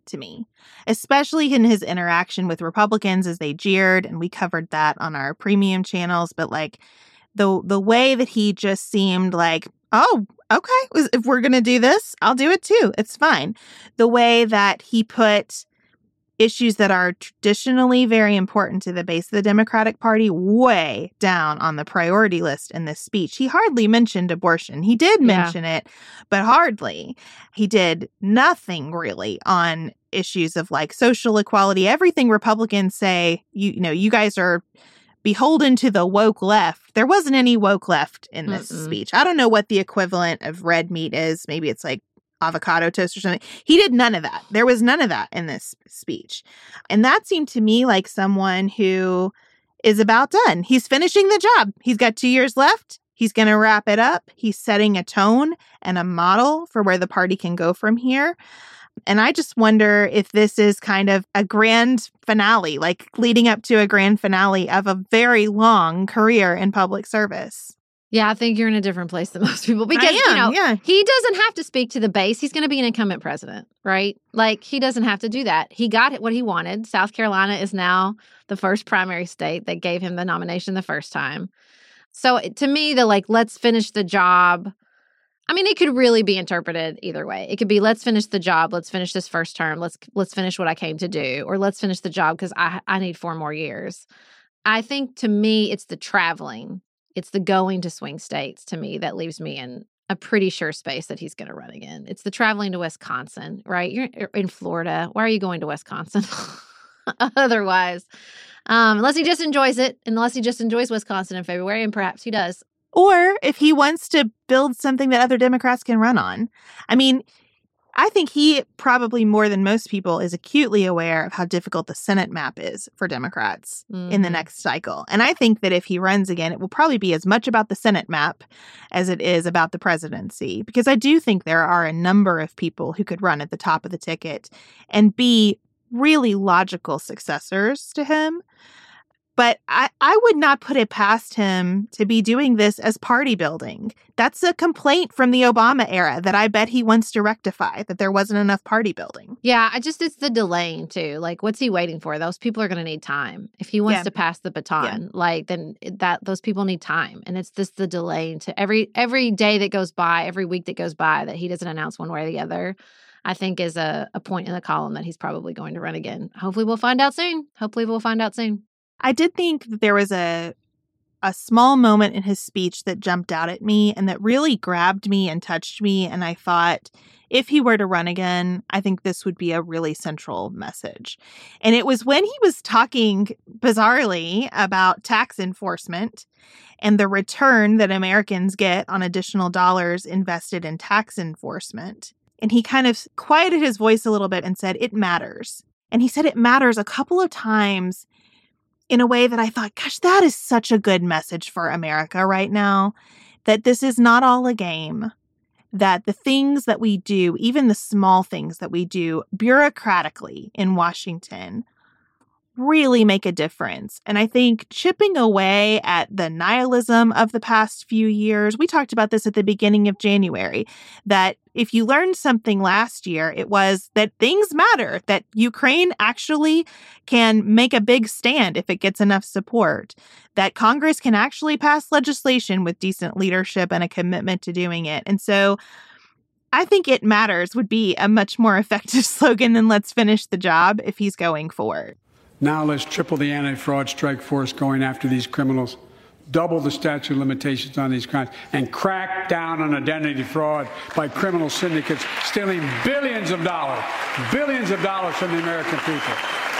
Speaker 2: to me, especially in his interaction with Republicans as they jeered. And we covered that on our premium channels. But like the the way that he just seemed like, oh, okay, if we're going to do this, I'll do it too. It's fine. The way that he put issues that are traditionally very important to the base of the Democratic Party way down on the priority list in this speech. He hardly mentioned abortion. He did mention yeah. it, but hardly. He did nothing really on issues of like social equality. Everything Republicans say, you, you know, you guys are beholden to the woke left. There wasn't any woke left in this Mm-mm. speech. I don't know what the equivalent of red meat is. Maybe it's like avocado toast or something. He did none of that. There was none of that in this speech. And that seemed to me like someone who is about done. He's finishing the job. He's got two years left. He's going to wrap it up. He's setting a tone and a model for where the party can go from here. And I just wonder if this is kind of a grand finale, like leading up to a grand finale of a very long career in public service.
Speaker 1: Yeah, I think you're in a different place than most people because,
Speaker 2: I am,
Speaker 1: you know,
Speaker 2: yeah.
Speaker 1: he doesn't have to speak to the base. He's going to be an incumbent president, right? Like, he doesn't have to do that. He got what he wanted. South Carolina is now the first primary state that gave him the nomination the first time. So to me, the like, let's finish the job. I mean, it could really be interpreted either way. It could be, let's finish the job. Let's finish this first term. Let's let's finish what I came to do. Or let's finish the job because I I need four more years. I think to me, it's the traveling. It's the going to swing states, to me, that leaves me in a pretty sure space that he's going to run again. It's the traveling to Wisconsin, right? You're in Florida. Why are you going to Wisconsin otherwise? Um, unless he just enjoys it, unless he just enjoys Wisconsin in February, and perhaps he does.
Speaker 2: Or if he wants to build something that other Democrats can run on. I mean, I think he probably more than most people is acutely aware of how difficult the Senate map is for Democrats mm-hmm. in the next cycle. And I think that if he runs again, it will probably be as much about the Senate map as it is about the presidency, because I do think there are a number of people who could run at the top of the ticket and be really logical successors to him. But I, I would not put it past him to be doing this as party building. That's a complaint from the Obama era that I bet he wants to rectify, that there wasn't enough party building.
Speaker 1: Yeah, I just, it's the delaying too. Like, what's he waiting for? Those people are going to need time. If he wants yeah. to pass the baton, yeah. like, then that those people need time. And it's just the delaying to every every day that goes by, every week that goes by that he doesn't announce one way or the other, I think is a, a point in the column that he's probably going to run again. Hopefully we'll find out soon. Hopefully we'll find out soon.
Speaker 2: I did think that there was a a small moment in his speech that jumped out at me and that really grabbed me and touched me. And I thought, if he were to run again, I think this would be a really central message. And it was when he was talking, bizarrely, about tax enforcement and the return that Americans get on additional dollars invested in tax enforcement. And he kind of quieted his voice a little bit and said, it matters. And he said it matters a couple of times in a way that I thought, gosh, that is such a good message for America right now, that this is not all a game, that the things that we do, even the small things that we do bureaucratically in Washington, really make a difference. And I think chipping away at the nihilism of the past few years, we talked about this at the beginning of January, that if you learned something last year, it was that things matter, that Ukraine actually can make a big stand if it gets enough support, that Congress can actually pass legislation with decent leadership and a commitment to doing it. And so I think it matters would be a much more effective slogan than let's finish the job if he's going forward.
Speaker 5: Now let's triple the anti-fraud strike force going after these criminals, double the statute of limitations on these crimes, and crack down on identity fraud by criminal syndicates stealing billions of dollars, billions of dollars from the American people.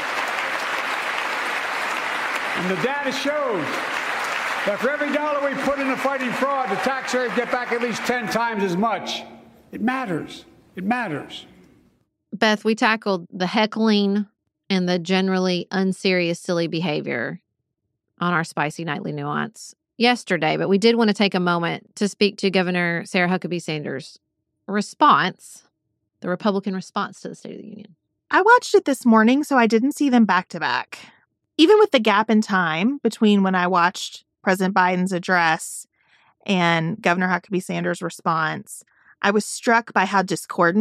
Speaker 5: And the data shows that for every dollar we put into fighting fraud, the taxpayers get back at least ten times as much. It matters. It matters.
Speaker 1: Beth, we tackled the heckling and the generally unserious, silly behavior on our Spicy Nightly Nuance yesterday, but we did want to take a moment to speak to Governor Sarah Huckabee Sanders' response, the Republican response to the State of the Union.
Speaker 2: I watched it this morning, so I didn't see them back to back. Even with the gap in time between when I watched President Biden's address and Governor Huckabee Sanders' response, I was struck by how discordant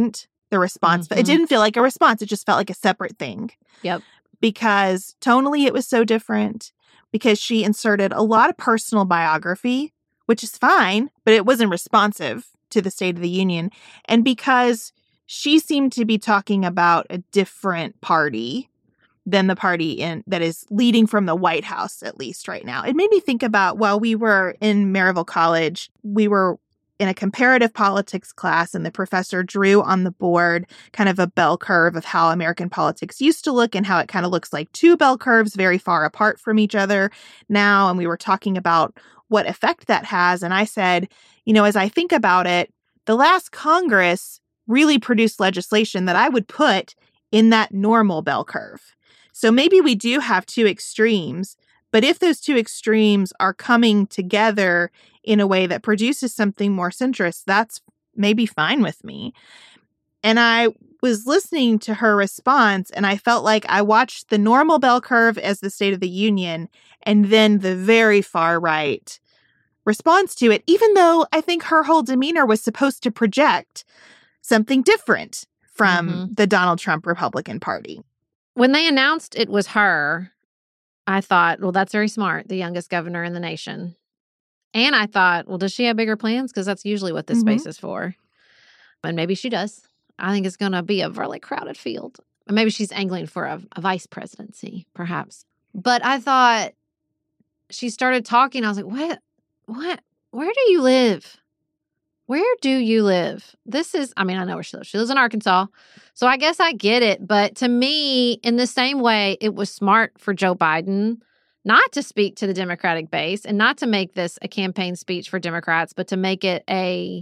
Speaker 2: the response.
Speaker 1: Mm-hmm.
Speaker 2: It didn't feel like a response. It just felt like a separate thing.
Speaker 1: Yep.
Speaker 2: Because tonally it was so different, because she inserted a lot of personal biography, which is fine, but it wasn't responsive to the State of the Union. And because she seemed to be talking about a different party than the party in that is leading from the White House, at least right now. It made me think about, while we were in Maryville College, we were in a comparative politics class, and the professor drew on the board kind of a bell curve of how American politics used to look and how it kind of looks like two bell curves very far apart from each other now. And we were talking about what effect that has. And I said, you know, as I think about it, the last Congress really produced legislation that I would put in that normal bell curve. So maybe we do have two extremes, but if those two extremes are coming together in a way that produces something more centrist, that's maybe fine with me. And I was listening to her response, and I felt like I watched the normal bell curve as the State of the Union, and then the very far right response to it, even though I think her whole demeanor was supposed to project something different from mm-hmm. the Donald Trump Republican Party.
Speaker 1: When they announced it was her, I thought, well, that's very smart, the youngest governor in the nation. And I thought, well, does she have bigger plans? Because that's usually what this mm-hmm. space is for. And maybe she does. I think it's going to be a really crowded field. And maybe she's angling for a, a vice presidency, perhaps. But I thought, she started talking. I was like, what? What? Where do you live? Where do you live? This is, I mean, I know where she lives. She lives in Arkansas. So I guess I get it. But to me, in the same way, it was smart for Joe Biden not to speak to the Democratic base and not to make this a campaign speech for Democrats, but to make it a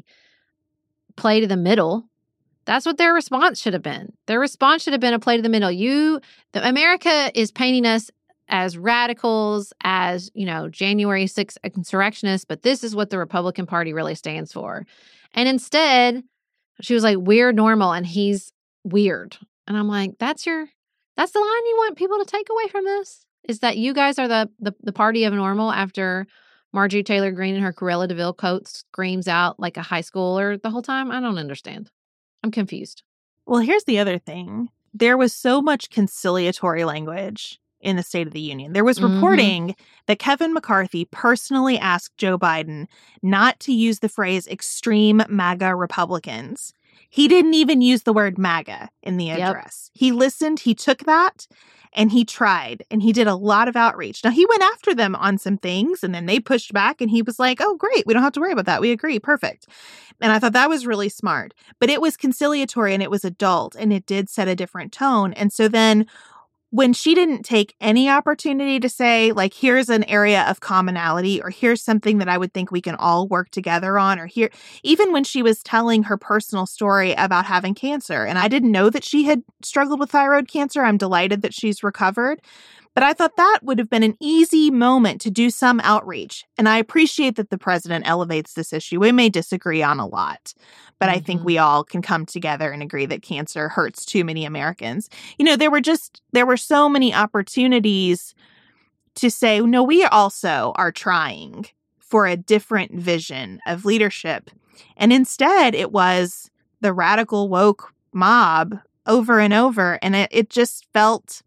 Speaker 1: play to the middle. That's what their response should have been. Their response should have been a play to the middle. You, the, America is painting us as radicals, as, you know, January sixth insurrectionists, but this is what the Republican Party really stands for. And instead, she was like, we're normal and he's weird. And I'm like, that's your, that's the line you want people to take away from this? Is that you guys are the the, the party of normal after Marjorie Taylor Greene in her Cruella de Vil coat screams out like a high schooler the whole time? I don't understand. I'm confused.
Speaker 2: Well, here's the other thing. There was so much conciliatory language in the State of the Union. There was reporting mm-hmm. that Kevin McCarthy personally asked Joe Biden not to use the phrase extreme MAGA Republicans. He didn't even use the word MAGA in the address. Yep. He listened, he took that, and he tried, and he did a lot of outreach. Now, he went after them on some things, and then they pushed back, and he was like, oh, great, we don't have to worry about that. We agree. Perfect. And I thought that was really smart. But it was conciliatory, and it was adult, and it did set a different tone. And so then when she didn't take any opportunity to say, like, here's an area of commonality, or here's something that I would think we can all work together on, or here, even when she was telling her personal story about having cancer, and I didn't know that she had struggled with thyroid cancer. I'm delighted that she's recovered. But I thought that would have been an easy moment to do some outreach. And I appreciate that the president elevates this issue. We may disagree on a lot, but mm-hmm. I think we all can come together and agree that cancer hurts too many Americans. You know, there were just, there were so many opportunities to say, no, we also are trying for a different vision of leadership. And instead, it was the radical woke mob over and over. And it, it just felt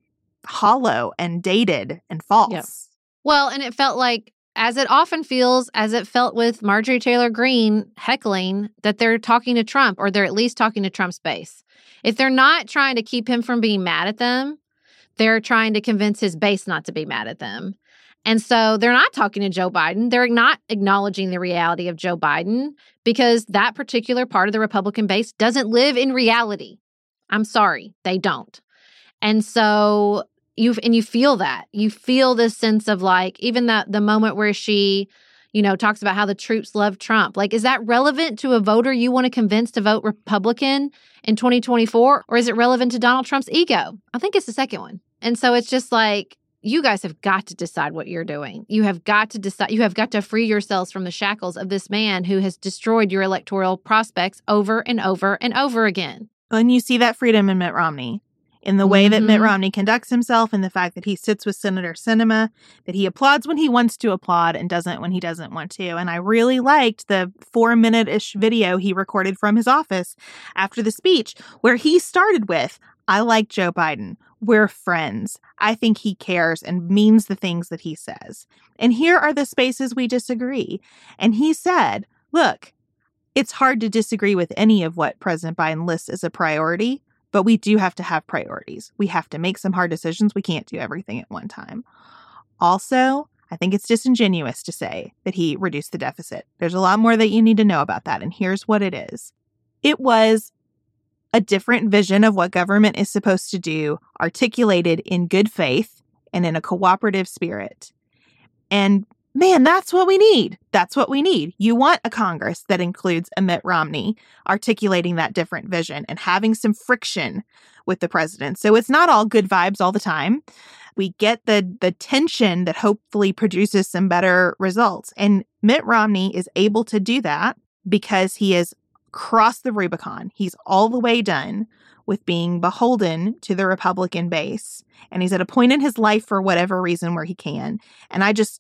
Speaker 2: hollow and dated and false. Yep.
Speaker 1: Well, and it felt like, as it often feels, as it felt with Marjorie Taylor Greene heckling, that they're talking to Trump, or they're at least talking to Trump's base. If they're not trying to keep him from being mad at them, they're trying to convince his base not to be mad at them. And so they're not talking to Joe Biden. They're not acknowledging the reality of Joe Biden, because that particular part of the Republican base doesn't live in reality. I'm sorry, they don't. And so you and you feel that. You feel this sense of, like, even the, the moment where she, you know, talks about how the troops love Trump. Like, is that relevant to a voter you want to convince to vote Republican in twenty twenty-four? Or is it relevant to Donald Trump's ego? I think it's the second one. And so it's just like, you guys have got to decide what you're doing. You have got to decide. You have got to free yourselves from the shackles of this man who has destroyed your electoral prospects over and over and over again.
Speaker 2: And you see that freedom in Mitt Romney. in the way
Speaker 1: mm-hmm.
Speaker 2: that Mitt Romney conducts himself and the fact that he sits with Senator Sinema, that he applauds when he wants to applaud and doesn't when he doesn't want to. And I really liked the four-minute-ish video he recorded from his office after the speech, where he started with, I like Joe Biden. We're friends. I think he cares and means the things that he says. And here are the spaces we disagree. And he said, look, it's hard to disagree with any of what President Biden lists as a priority, but we do have to have priorities. We have to make some hard decisions. We can't do everything at one time. Also, I think it's disingenuous to say that he reduced the deficit. There's a lot more that you need to know about that, and here's what it is. It was a different vision of what government is supposed to do, articulated in good faith and in a cooperative spirit. And man, that's what we need. That's what we need. You want a Congress that includes a Mitt Romney articulating that different vision and having some friction with the president. So it's not all good vibes all the time. We get the the tension that hopefully produces some better results. And Mitt Romney is able to do that because he has crossed the Rubicon. He's all the way done with being beholden to the Republican base. And he's at a point in his life for whatever reason where he can. And I just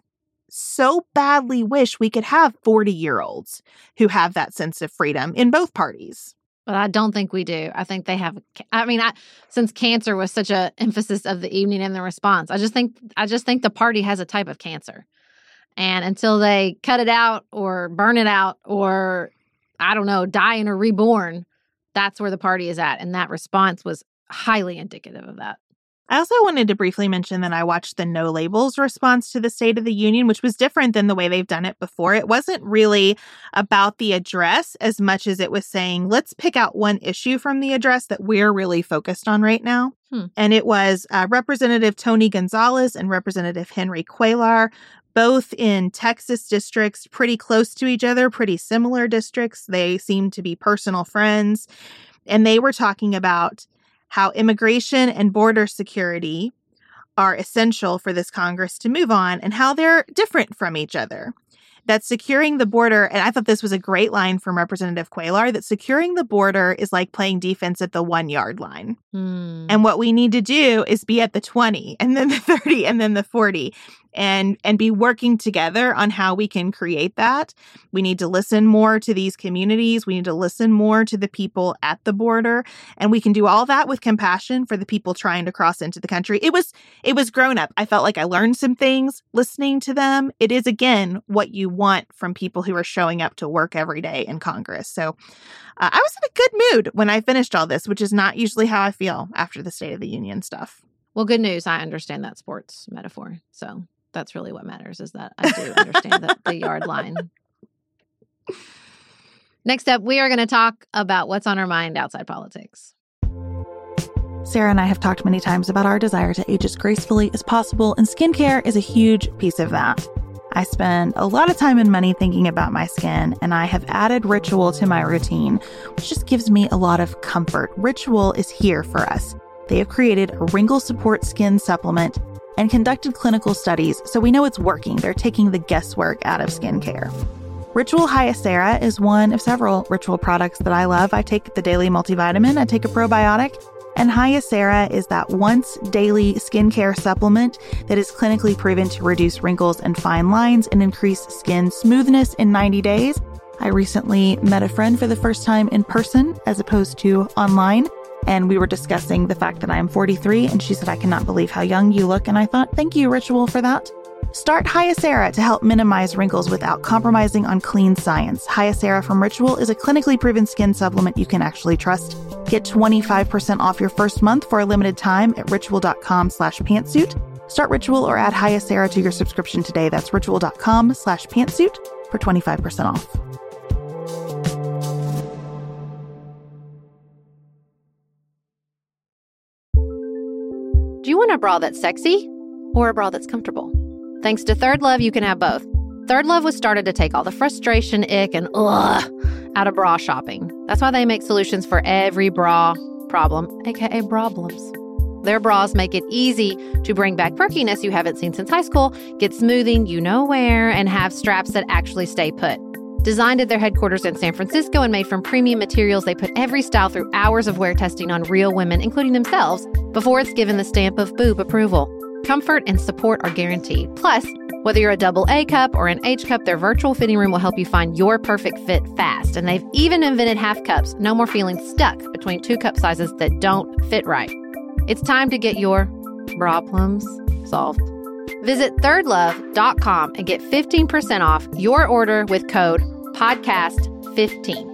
Speaker 2: so badly wish we could have forty-year-olds who have that sense of freedom in both parties.
Speaker 1: But I don't think we do. I think they have, I mean, I, since cancer was such an emphasis of the evening and the response, I just think, I just think the party has a type of cancer. And until they cut it out or burn it out or, I don't know, die and are reborn, that's where the party is at. And that response was highly indicative of that.
Speaker 2: I also wanted to briefly mention that I watched the No Labels response to the State of the Union, which was different than the way they've done it before. It wasn't really about the address as much as it was saying, let's pick out one issue from the address that we're really focused on right now. Hmm. And it was uh, Representative Tony Gonzalez and Representative Henry Cuellar, both in Texas districts, pretty close to each other, pretty similar districts. They seem to be personal friends. And they were talking about how immigration and border security are essential for this Congress to move on and how they're different from each other. That securing the border, and I thought this was a great line from Representative Cuellar, that securing the border is like playing defense at the one-yard line. Mm. And what we need to do is be at the twenty, and then the thirty, and then the forty, and and be working together on how we can create that. We need to listen more to these communities. We need to listen more to the people at the border. And we can do all that with compassion for the people trying to cross into the country. It was it was grown up. I felt like I learned some things listening to them. It is, again, what you want from people who are showing up to work every day in Congress. So uh, I was in a good mood when I finished all this, which is not usually how I feel after the State of the Union stuff.
Speaker 1: Well, good news. I understand that sports metaphor. So that's really what matters, is that I do understand the, the yard line. Next up, we are going to talk about what's on our mind outside politics.
Speaker 2: Sarah and I have talked many times about our desire to age as gracefully as possible, and skincare is a huge piece of that. I spend a lot of time and money thinking about my skin, and I have added Ritual to my routine, which just gives me a lot of comfort. Ritual is here for us. They have created a wrinkle support skin supplement and conducted clinical studies, so we know it's working. They're taking the guesswork out of skincare. Ritual Hyacera is one of several Ritual products that I love. I take the daily multivitamin, I take a probiotic, and Hyacera is that once daily skincare supplement that is clinically proven to reduce wrinkles and fine lines and increase skin smoothness in ninety days. I recently met a friend for the first time in person as opposed to online, and we were discussing the fact that I am forty-three, and she said, I cannot believe how young you look. And I thought, thank you, Ritual, for that. Start Hyacera to help minimize wrinkles without compromising on clean science. Hyacera from Ritual is a clinically proven skin supplement you can actually trust. Get twenty-five percent off your first month for a limited time at ritual.com slash pantsuit. Start Ritual or add Hyacera to your subscription today. That's ritual.com slash pantsuit for twenty-five percent off.
Speaker 1: Do you want a bra that's sexy or a bra that's comfortable? Thanks to Third Love, you can have both. Third Love was started to take all the frustration, ick, and ugh out of bra shopping. That's why they make solutions for every bra problem, aka problems. Their bras make it easy to bring back perkiness you haven't seen since high school, get smoothing you know where, and have straps that actually stay put. Designed at their headquarters in San Francisco and made from premium materials, they put every style through hours of wear testing on real women, including themselves, before it's given the stamp of boob approval. Comfort and support are guaranteed. Plus, whether you're a double A cup or an H cup, their virtual fitting room will help you find your perfect fit fast. And they've even invented half cups. No more feeling stuck between two cup sizes that don't fit right. It's time to get your problems solved. Visit third love dot com and get fifteen percent off your order with code podcast fifteen.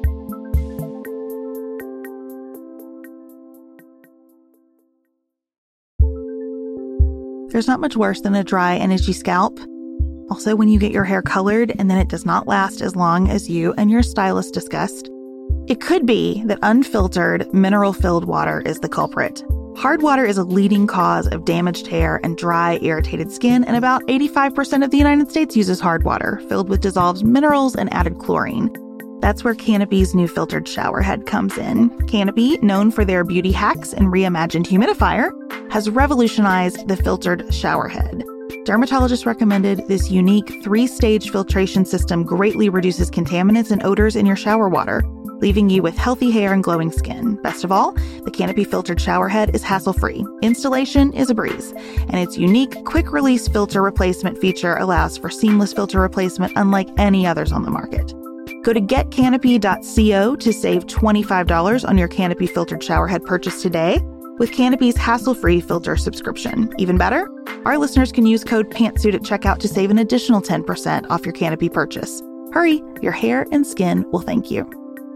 Speaker 2: There's not much worse than a dry and itchy scalp. Also, when you get your hair colored and then it does not last as long as you and your stylist discussed. It could be that unfiltered, mineral-filled water is the culprit. Hard water is a leading cause of damaged hair and dry, irritated skin, and about eighty-five percent of the United States uses hard water, filled with dissolved minerals and added chlorine. That's where Canopy's new filtered shower head comes in. Canopy, known for their beauty hacks and reimagined humidifier, has revolutionized the filtered shower head. Dermatologists recommended this unique three-stage filtration system greatly reduces contaminants and odors in your shower water, leaving you with healthy hair and glowing skin. Best of all, the Canopy filtered shower head is hassle-free. Installation is a breeze, and its unique quick-release filter replacement feature allows for seamless filter replacement unlike any others on the market. Go to get canopy dot co to save twenty-five dollars on your Canopy filtered shower head purchase today with Canopy's hassle-free filter subscription. Even better, our listeners can use code PANTSUIT at checkout to save an additional ten percent off your Canopy purchase. Hurry, your hair and skin will thank you.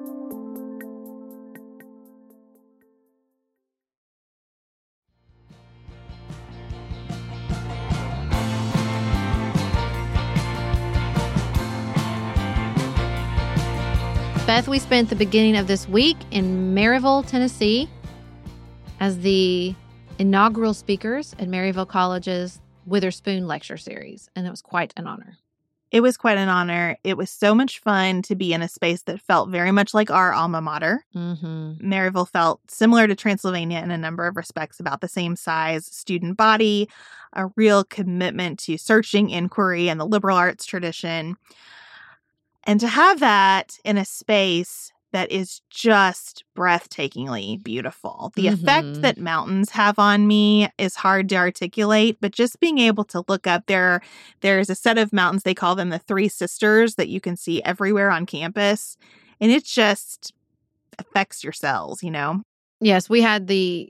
Speaker 1: Beth, we spent the beginning of this week in Maryville, Tennessee, as the inaugural speakers at Maryville College's Witherspoon Lecture Series, and it was quite an honor.
Speaker 2: It was quite an honor. It was so much fun to be in a space that felt very much like our alma mater.
Speaker 1: Mm-hmm.
Speaker 2: Maryville felt similar to Transylvania in a number of respects, about the same size student body, a real commitment to searching inquiry and the liberal arts tradition. And to have that in a space that is just breathtakingly beautiful. The
Speaker 1: Mm-hmm.
Speaker 2: effect that mountains have on me is hard to articulate, but just being able to look up there, there's a set of mountains, they call them the Three Sisters, that you can see everywhere on campus. And it just affects your cells, you know?
Speaker 1: Yes, we had the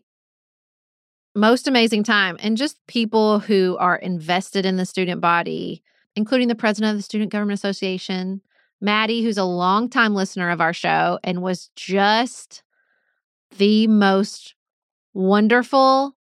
Speaker 1: most amazing time, and just people who are invested in the student body, including the president of the Student Government Association, Maddie, who's a longtime listener of our show and was just the most wonderful,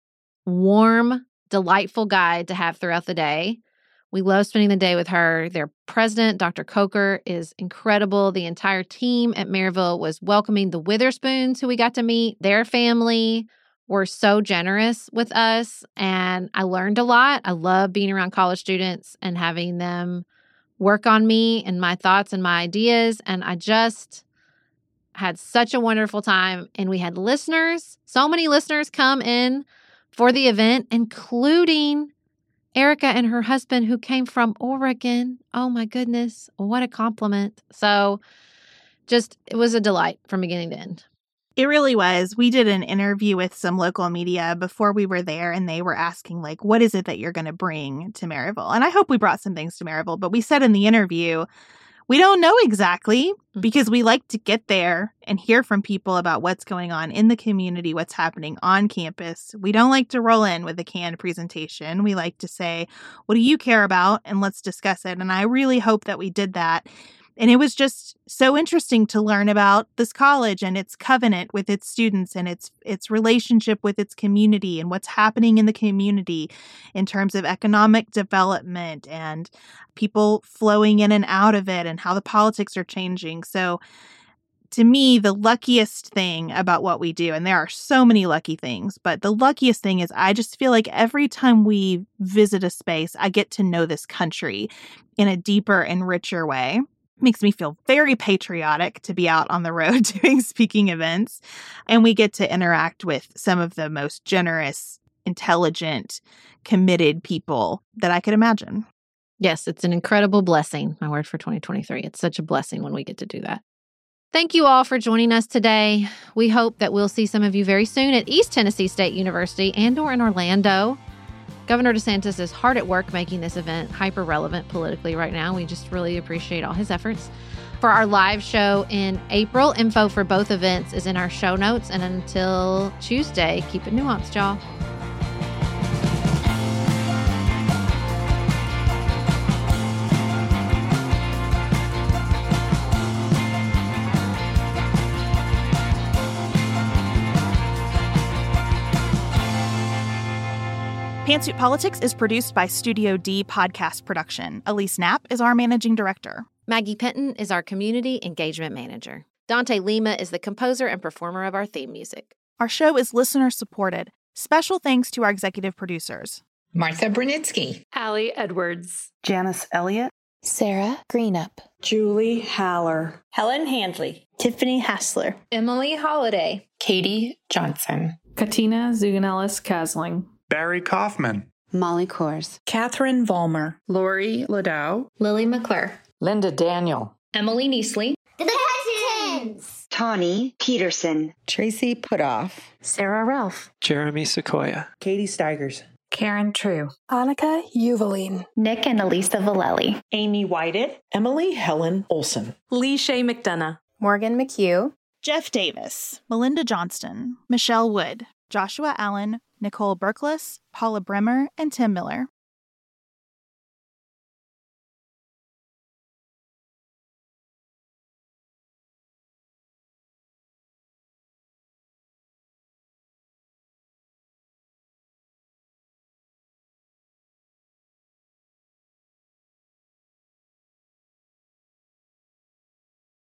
Speaker 1: warm, delightful guide to have throughout the day. We love spending the day with her. Their president, Doctor Coker, is incredible. The entire team at Maryville was welcoming. The Witherspoons, who we got to meet, their family were so generous with us, and I learned a lot. I love being around college students and having them work on me and my thoughts and my ideas. And I just had such a wonderful time. And we had listeners, so many listeners come in for the event, including Erica and her husband, who came from Oregon. Oh my goodness, what a compliment. So just, it was a delight from beginning to end.
Speaker 2: It really was. We did an interview with some local media before we were there, and they were asking, like, what is it that you're going to bring to Maryville? And I hope we brought some things to Maryville, but we said in the interview, we don't know exactly, because we like to get there and hear from people about what's going on in the community, what's happening on campus. We don't like to roll in with a canned presentation. We like to say, what do you care about? And let's discuss it. And I really hope that we did that. And it was just so interesting to learn about this college and its covenant with its students and its its relationship with its community and what's happening in the community in terms of economic development and people flowing in and out of it and how the politics are changing. So to me, the luckiest thing about what we do, and there are so many lucky things, but the luckiest thing is I just feel like every time we visit a space, I get to know this country in a deeper and richer way. Makes me feel very patriotic to be out on the road doing speaking events. And we get to interact with some of the most generous, intelligent, committed people that I could imagine.
Speaker 1: Yes, it's an incredible blessing. My word for twenty twenty-three. It's such a blessing when we get to do that. Thank you all for joining us today. We hope that we'll see some of you very soon at East Tennessee State University and or in Orlando. Governor DeSantis is hard at work making this event hyper-relevant politically right now. We just really appreciate all his efforts. For our live show in April, info for both events is in our show notes. And until Tuesday, keep it nuanced, y'all.
Speaker 2: Pantsuit Politics is produced by Studio D Podcast Production. Elise Knapp is our managing director.
Speaker 1: Maggie Penton is our community engagement manager. Dante Lima is the composer and performer of our theme music.
Speaker 2: Our show is listener-supported. Special thanks to our executive producers.
Speaker 6: Martha Brunitsky.
Speaker 7: Allie Edwards.
Speaker 8: Janice Elliott.
Speaker 9: Sarah Greenup.
Speaker 10: Julie Haller.
Speaker 11: Helen Handley.
Speaker 12: Tiffany Hassler.
Speaker 13: Emily Holiday.
Speaker 14: Katie Johnson.
Speaker 7: Katina Zuganellis-Kasling.
Speaker 15: Barry Kaufman.
Speaker 16: Molly Kors.
Speaker 17: Catherine Vollmer.
Speaker 18: Lori Ladow.
Speaker 19: Lily McClure.
Speaker 20: Linda Daniel.
Speaker 19: Emily Neasley.
Speaker 21: The Pettons.
Speaker 22: Tawny Peterson.
Speaker 23: Tracy Putoff.
Speaker 24: Sarah Ralph.
Speaker 25: Jeremy Sequoia.
Speaker 26: Katie Steigers.
Speaker 27: Karen True.
Speaker 28: Annika Uvaline.
Speaker 29: Nick and Elisa Vallely.
Speaker 30: Amy Whited.
Speaker 31: Emily Helen Olson.
Speaker 32: Lee Shea McDonough.
Speaker 33: Morgan McHugh.
Speaker 2: Jeff Davis. Melinda Johnston. Michelle Wood. Joshua Allen. Nicole Berkless, Paula Bremer, and Tim Miller.